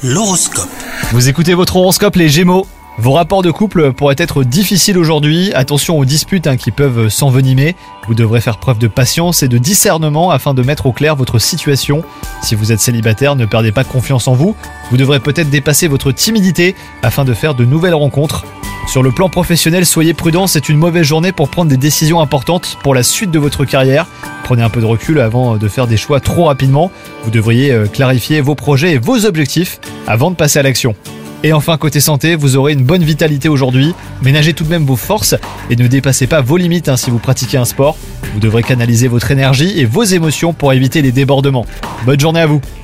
L'horoscope. Vous écoutez votre horoscope les Gémeaux. Vos rapports de couple pourraient être difficiles aujourd'hui. Attention aux disputes qui peuvent s'envenimer. Vous devrez faire preuve de patience et de discernement afin de mettre au clair votre situation. Si vous êtes célibataire, ne perdez pas confiance en vous. Vous devrez peut-être dépasser votre timidité afin de faire de nouvelles rencontres. Sur le plan professionnel, soyez prudent, c'est une mauvaise journée pour prendre des décisions importantes pour la suite de votre carrière. Prenez un peu de recul avant de faire des choix trop rapidement. Vous devriez clarifier vos projets et vos objectifs avant de passer à l'action. Et enfin, côté santé, vous aurez une bonne vitalité aujourd'hui. Ménagez tout de même vos forces et ne dépassez pas vos limites si vous pratiquez un sport. Vous devrez canaliser votre énergie et vos émotions pour éviter les débordements. Bonne journée à vous!